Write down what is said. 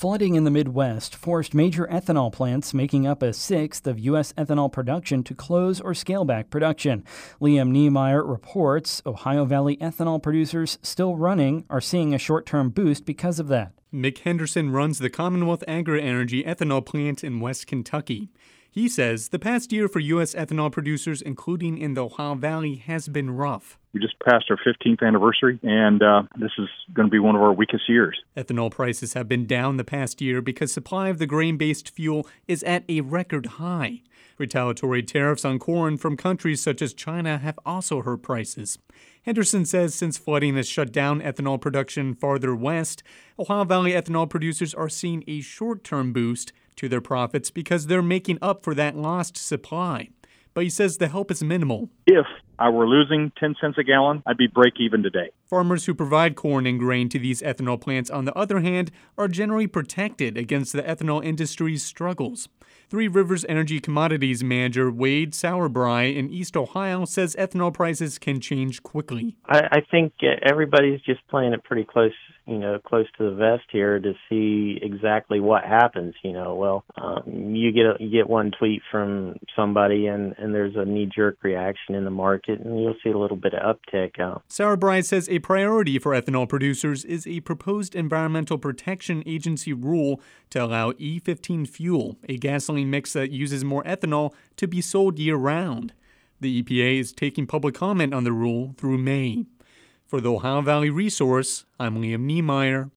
Flooding in the Midwest forced major ethanol plants making up a sixth of U.S. ethanol production to close or scale back production. Liam Niemeyer reports Ohio Valley ethanol producers still running are seeing a short-term boost because of that. Mick Henderson runs the Commonwealth Agri-Energy ethanol plant in West Kentucky. He says the past year for U.S. ethanol producers, including in the Ohio Valley, has been rough. We just passed our 15th anniversary, and this is going to be one of our weakest years. Ethanol prices have been down the past year because supply of the grain-based fuel is at a record high. Retaliatory tariffs on corn from countries such as China have also hurt prices. Henderson says since flooding has shut down ethanol production farther west, Ohio Valley ethanol producers are seeing a short-term boost to their profits because they're making up for that lost supply. But he says the help is minimal. If I were losing 10 cents a gallon, I'd be break even today. Farmers who provide corn and grain to these ethanol plants, on the other hand, are generally protected against the ethanol industry's struggles. Three Rivers Energy Commodities manager Wade Sauerbrei in East Ohio says ethanol prices can change quickly. I think everybody's just playing it pretty close to the vest here to see exactly what happens. You get one tweet from somebody and there's a knee-jerk reaction in the market, and you'll see a little bit of uptick. Sauerbrei says a priority for ethanol producers is a proposed Environmental Protection Agency rule to allow E15 fuel, a gasoline mix that uses more ethanol, to be sold year-round. The EPA is taking public comment on the rule through May. For the Ohio Valley Resource, I'm Liam Niemeyer.